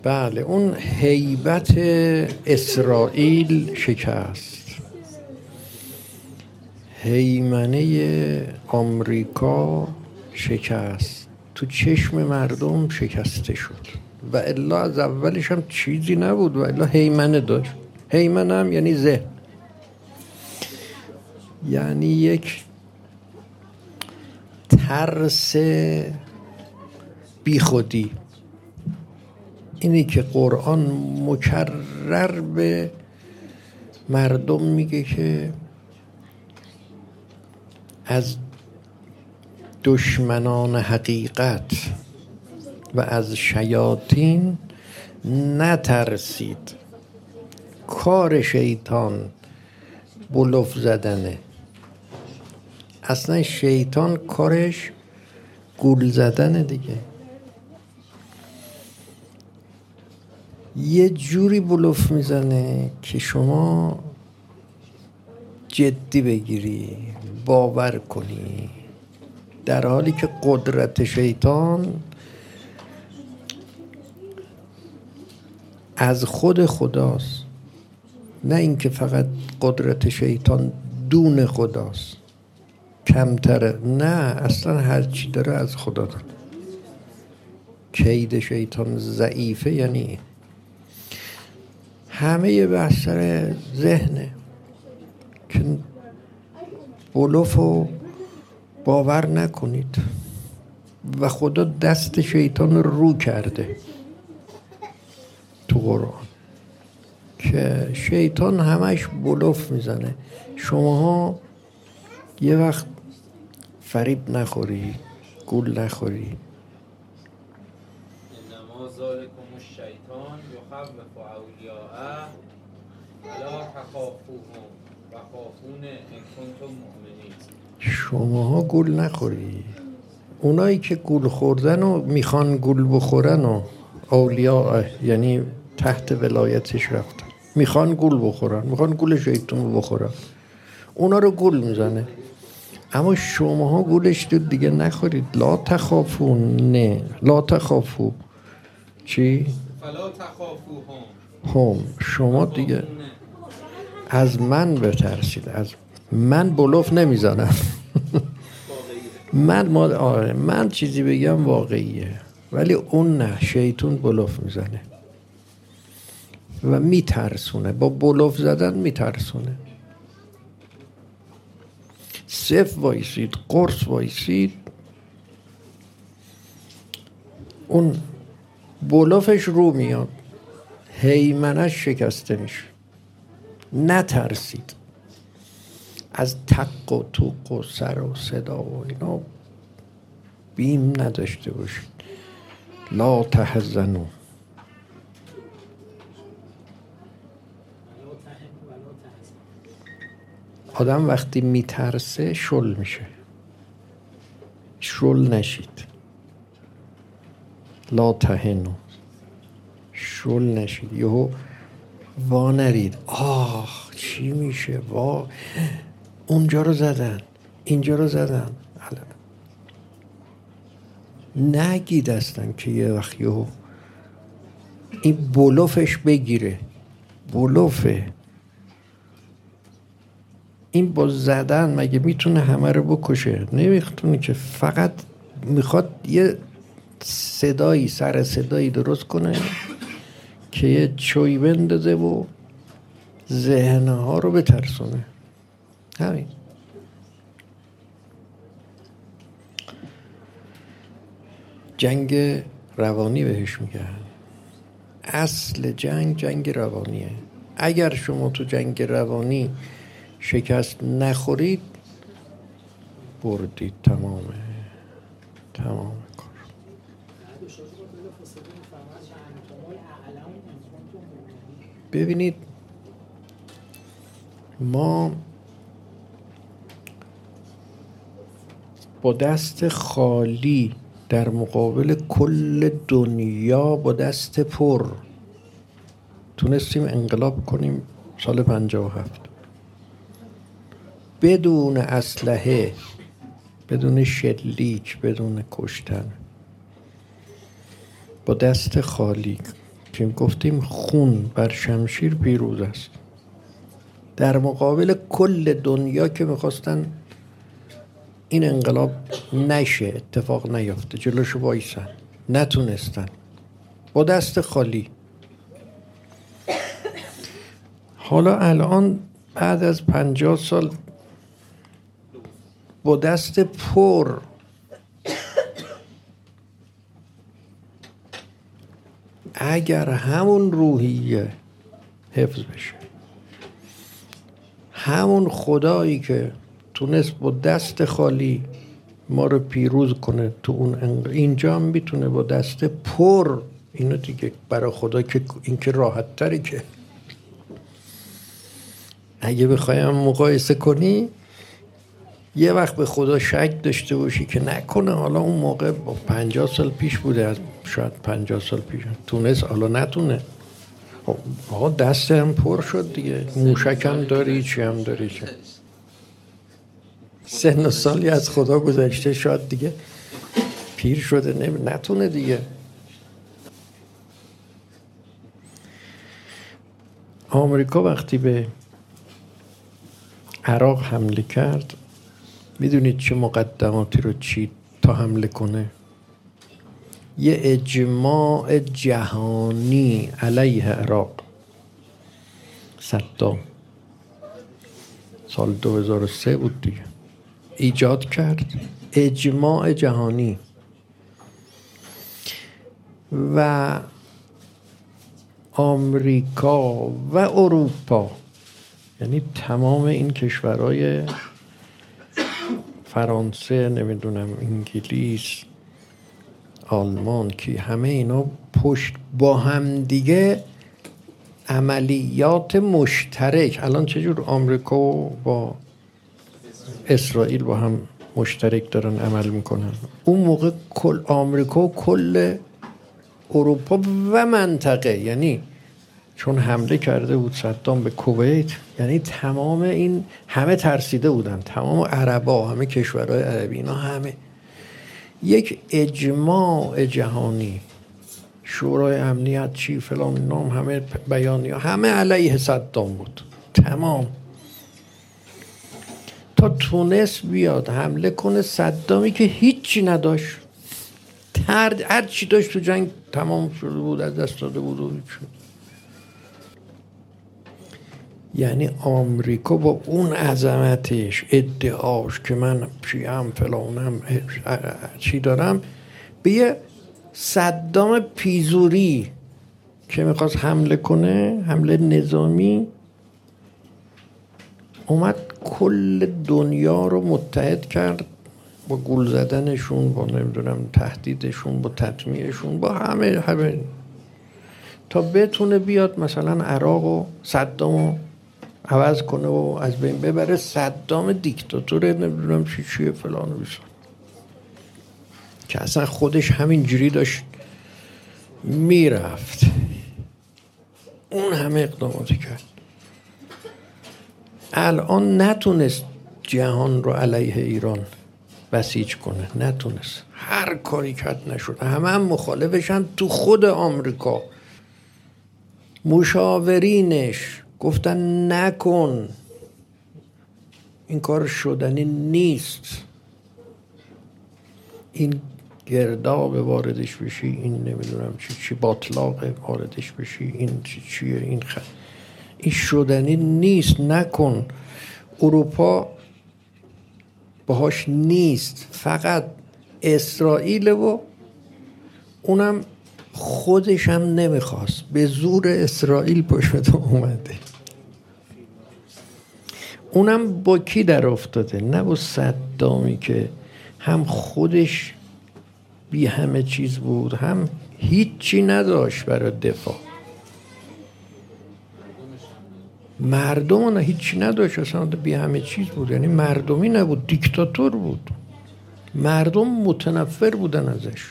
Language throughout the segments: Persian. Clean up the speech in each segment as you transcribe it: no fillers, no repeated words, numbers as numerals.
بله، اون هیبت اسرائیل شکست، هیمنه آمریکا شکست، تو چشم مردم شکسته شد و الا از اولش هم چیزی نبود و الا هیمنه داشت. هیمنه هم یعنی ذهن، یعنی یک ترس بی خودی. اینی که قرآن مکرر به مردم میگه که از دشمنان حقیقت و از شیاطین نترسید. کار شیطان بلوف زدنه. اصلا شیطان کارش گول زدنه دیگه. یه جوری بلوف میزنه که شما جدی بگیری، باور کنی، در حالی که قدرت شیطان از خود خداست. نه اینکه فقط قدرت شیطان دون خداست، کمتره، نه، اصلا هر چی داره از خدا داره. کید شیطان ضعیفه، یعنی همه یه بحث سر ذهنه که بلوفو باور نکنید و خدا دست شیطان رو کرده تو قرآن که شیطان همش بلوف میزنه. شماها یه وقت فریب نخوری، گول نخوری. انما ذالکم الشیطان یخوف اولیاءه ولا تخافوهم و خافون ان کنتم مؤمنین. شماها گول نخوری. اونایی که گول خوردن و میخوان گول بخورن و اولیاء، یعنی تحت ولایتش رفتن، میخوان گول بخورن، میخوان گول شیطان بخورن، اونا رو گول میزنه. اما شماها گولش دیگه نخورید. لا تخافون، نه لا تخافو چی؟ فلا تخافوهم هم، شما دیگه از من بترسید. از من بلوف نمیزنم. من چیزی بگم واقعیه، ولی اون نه، شیطان بلوف میزنه و میترسونه. با بلوف زدن میترسونه. صف وایسید، قرص وایسید، اون بلوفش رو میاد، هیمنش شکسته میشه. نترسید. از تق و توق و سر و صدا و اینا بیم نداشته باشید. لا تحزنوا. آدم وقتی میترسه شل میشه. شل نشید. لا تهنوا، شل نشید. یهو وا نرید. چی میشه؟ اونجا رو زدن، اینجا رو زدن. نگید اصلا که یه وقت یهو این بلوفش بگیره. بلوفه. این با زدن مگه میتونه همه رو بکشه؟ نمیتونه که. فقط میخواد یه صدایی، سر صدایی درست کنه که یه چوی بندازه و ذهنها رو بترسونه. همین. جنگ روانی بهش میگن. اصل جنگ روانیه. اگر شما تو جنگ روانی شکست نخورید، بردید. تمام کار. ببینید، ما با دست خالی در مقابل کل دنیا با دست پر تونستیم انقلاب کنیم سال 57 بدون اسلحه، بدون شلیک، بدون کشتن، با دست خالی که گفتیم خون بر شمشیر پیروز است، در مقابل کل دنیا که میخواستن این انقلاب نشه، اتفاق نیفته، جلوشو وایسن، نتونستن، با دست خالی. حالا الان بعد از 50 سال با دست پر اگر همون روحیه حفظ بشه، همون خدایی که تونست با دست خالی ما رو پیروز کنه تو اون اینجا هم میتونه با دست پر، اینو دیگه برای خدا که این که راحت تره. که اگه بخوایم مقایسه کنی یه وقت به خدا شک داشته باشی که نکنه حالا اون موقع با 50 سال پیش بوده، از شاید 50 سال پیش تونست، حالا نتونه. آقا دست هم پر شد دیگه، موشک هم داری، چی هم داری، چی سن و سالی از خدا گذشته، شاید دیگه پیر شده، نتونه دیگه. آمریکا وقتی به عراق حمله کرد، میدونید چه مقدماتی رو چید تا حمله کنه؟ یه اجماع جهانی علیه عراق صدام سال 2003 بود دیگه، ایجاد کرد، اجماع جهانی. و آمریکا و اروپا، یعنی تمام این کشورهای فرانسه، نمیدونم انگلیس، آلمان، که همه اینا پشت با هم دیگه عملیات مشترک. الان چجور آمریکا با اسرائیل با هم مشترک دارن عمل میکنن، اون موقع کل آمریکا و کل اروپا و منطقه، یعنی چون حمله کرده بود صدام به کویت، یعنی تمام این همه ترسیده بودن، تمام عربا، همه کشورهای عربی، اینا همه یک اجماع جهانی، شورای امنیت چی فلان نام، همه بیانیه، همه علیه صدام بود، تمام. تا تونس بیاد حمله کنه، صدامی که هیچی نداشت، هر چی داشت تو جنگ تمام شده بود، از دست داده بود. و یعنی آمریکا با اون عظمتش، ادعاش که من چیم فلانم چی دارم، به یه صدام پیزوری که میخواست حمله کنه، حمله نظامی، اومد کل دنیا رو متحد کرد با گول زدنشون، با نمیدونم تهدیدشون، با تطمیعشون، با همه تا بتونه بیاد مثلا عراق و صدام عوض کنه و از بین ببره. صدام دیکتاتور نمیدونم چیه فلان و بیسان، که اصلا خودش همینجوری داشت میرفت، اون همه اقداماتی کرد. الان نتونست جهان رو علیه ایران بسیج کنه، نتونست، هر کاری کرد نشد، همه هم مخالفشن. تو خود آمریکا مشاورینش گفتن نکن، این کار شدنی نیست، این گرداب واردش بشی، این نمیدونم چی باطلاق واردش بشی، این چیه، این شدنی نیست، نکن. اروپا باهاش نیست، فقط اسرائیل و اونم خودش هم نمیخواست، به زور اسرائیل پشت اومده. اونم با کی در افتاده؟ نه با صدامی که هم خودش بی همه چیز بود، هم هیچی نداشت برای دفاع. مردم اون هیچی نداشت، اصلا بی همه چیز بود، یعنی مردمی نبود، دیکتاتور بود، مردم متنفر بودن ازش.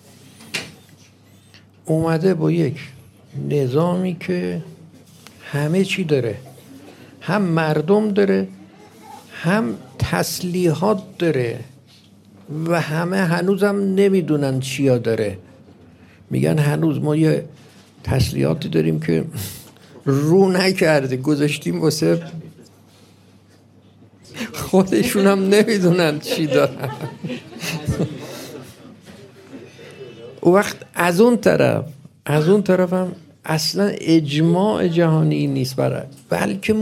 اومده با یک نظامی که همه چی داره، هم مردم داره، هم تسلیحات داره، و همه هنوزم نمیدونن چیا داره. میگن هنوز ما یه تسلیحاتی داریم که رو نکرده، گذاشتیم واسه خودشون هم نمیدونن چی دارن. و وقت از اون طرف هم اصلا اجماع جهانی نیست برای، بلکه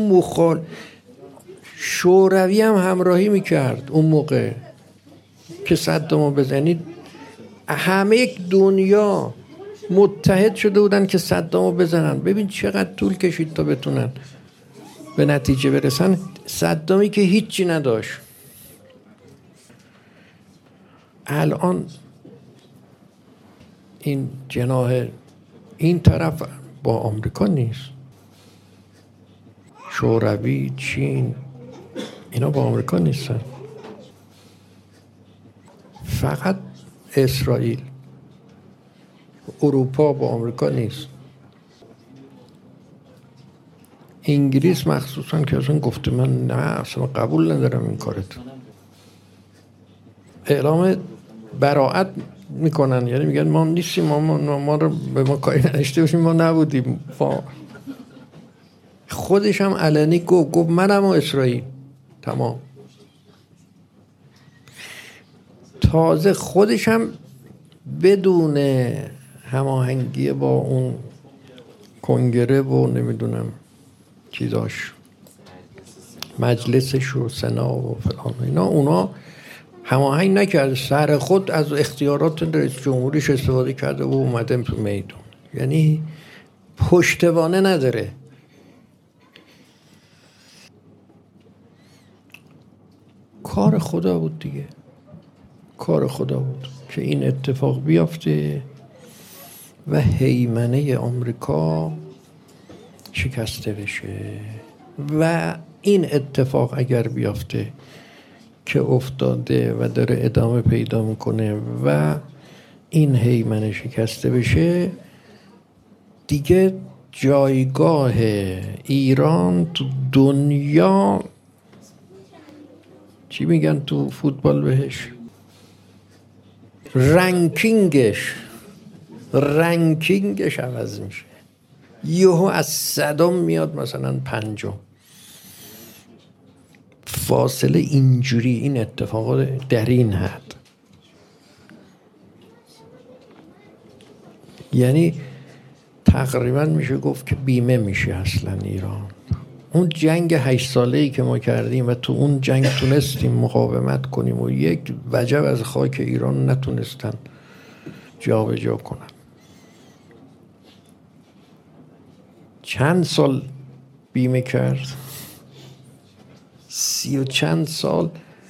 شوروی هم همراهی میکرد اون موقع که صدامو بزنید. همه دنیا متحد شده بودن که صدامو بزنن. ببین چقدر طول کشید تا بتونن به نتیجه برسن. صدامی که هیچی نداشت الان این جناح این طرف با آمریکا نیست. شوروی، چین، اینا با آمریکا نیستن، فقط اسرائیل. اروپا با آمریکا نیست. انگلیس مخصوصا که اصلا گفته من نه، اصلا قبول ندارم این کارت. اعلام براءت میکنن، یعنی میگن ما نیستیم، ما رو به ما کاری نداشته باشیم، ما نبودیم. خودش هم علنی گفت منم و اسرائیل تمام. تازه خودش هم بدون هماهنگی با اون کنگره و نمیدونم چیزاش، مجلسش و سنا و فلان اینا، اونا هماهنگ نکرده، سر خود از اختیارات رئیس جمهوریش استفاده کرده و اومده تو میدون. یعنی پشتوانه نداره. کار خدا بود دیگه، کار خدا بود که این اتفاق بیافته و هیمنه آمریکا شکسته بشه. و این اتفاق اگر بیافته که افتاده و داره ادامه پیدا میکنه و این هیمنه شکسته بشه، دیگه جایگاه ایران تو دنیا، چی میگن تو فوتبال بهش، رنکینگش عوض میشه. یهو از صدام میاد مثلا 5. فاصله اینجوری، این اتفاقات در این حد، یعنی تقریبا میشه گفت که بیمه میشه اصلا ایران. اون جنگ 8 ساله‌ای که ما کردیم و تو اون جنگ تونستیم مقاومت کنیم و یک وجب از خاک ایران نتونستن جابجا کنن. چند سال بیمه کرد؟ 30 و چند سال،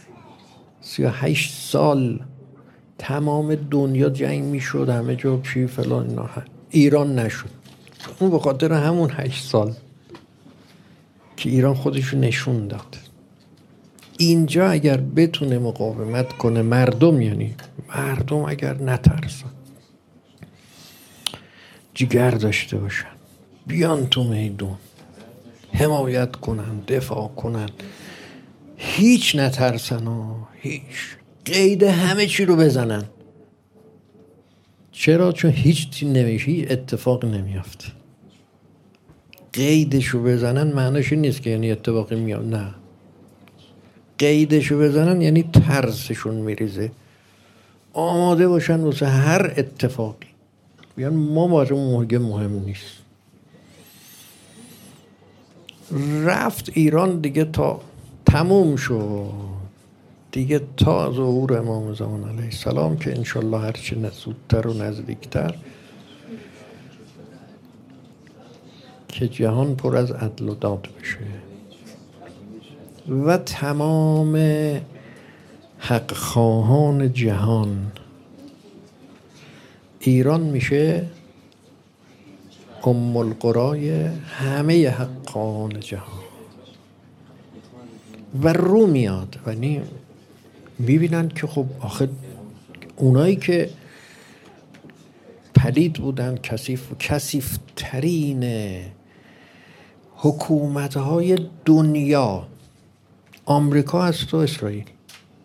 38 سال تمام دنیا جنگ میشد، همه جا چی فلان اینا، ایران نشد. اون به خاطر همون 8 سال که ایران خودشو نشون داد. اینجا اگر بتونه مقاومت کنه مردم، یعنی مردم اگر نترسن، جگر داشته باشن، بیان تو میدون، حمایت کنن، دفاع کنن، هیچ نترسن و هیچ قید همه چی رو بزنن. چرا؟ چون هیچ نمیشه، هیچ اتفاق نمیافته. قیدشو بزنن معنیش نیست که یعنی اتفاقی میاد، نه. قیدشو بزنن یعنی ترسشون میریزه، آماده باشن واسه هر اتفاقی. بیان ما واسه موقع مهم نیست. رفت ایران دیگه، تا تموم شد دیگه، تا ظهور امام زمان علیه السلام که انشالله هرچی زودتر و نزدیکتر که جهان پر از عدل و داد بشه و تمام حق خواهان جهان، ایران میشه ام القرای همه حق خواهان جهان و رو میاد. یعنی میبینن که خب آخه اونایی که پلید بودن، کثیف ترین حکومت‌های دنیا آمریکا هست و اسرائیل،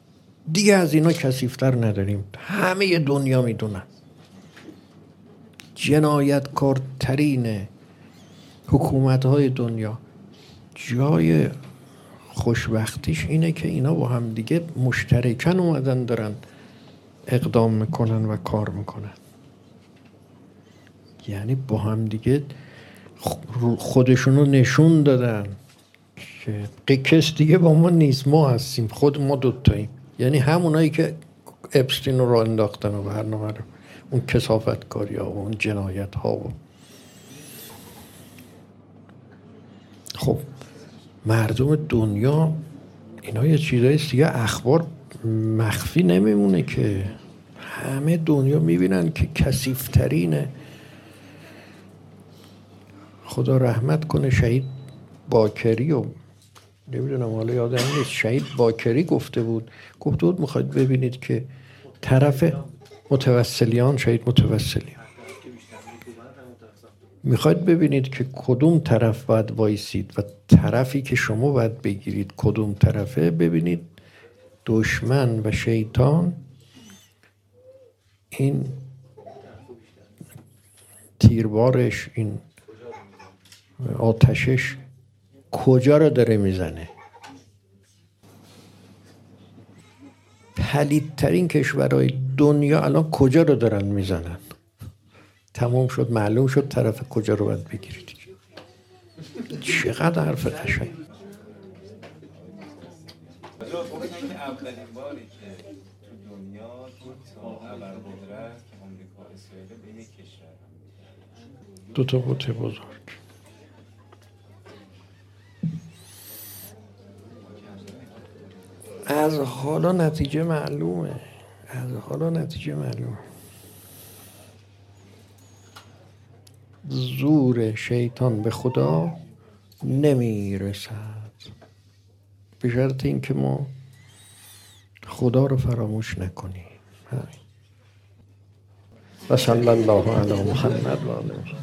دیگه از اینا کثیف‌تر نداریم، همه دنیا میدونن. جنایتکارترین حکومت‌های دنیا. جای خوشبختیش اینه که اینا با هم دیگه مشترکاً اومدن دارن اقدام میکنن و کار میکنن. یعنی با هم دیگه خودشونو نشون دادن که کس دیگه با ما نیست، ما هستیم، خود ما دوتاییم. یعنی همونایی که اپستین رو انداختن و برنامه رو، اون کثافتکاری ها و اون جنایت ها و خب مردم دنیا اینا یه چیزای دیگه، اخبار مخفی نمیمونه که همه دنیا میبینن که کثیف‌ترینه. خدا رحمت کنه شهید باکری، و نمیدونم حالا یادم نیست، شهید باکری گفته بود میخواید ببینید که طرف متوسلیان، شهید متوسلیان، میخواید ببینید که کدوم طرف باید وایسید و طرفی که شما باید بگیرید کدوم طرفه، ببینید دشمن و شیطان این تیربارش، این آتشش کجا رو داره میزنه. پلیدترین کشورهای دنیا الان کجا رو دارن میزنن؟ تمام شد، معلوم شد طرف کجا رو باید بگیرید. چقدر حرف قشنگ. اولین باری که تو دنیا دو تا ابرقدرت که آمریکا و اسرائیل به یک کشور، دو تا بت بزرگ، از حالا نتیجه معلومه. زور شیطان به خدا نمیرسد، به شرط این که ما خدا رو فراموش نکنیم. و صلی الله علی محمد و آله.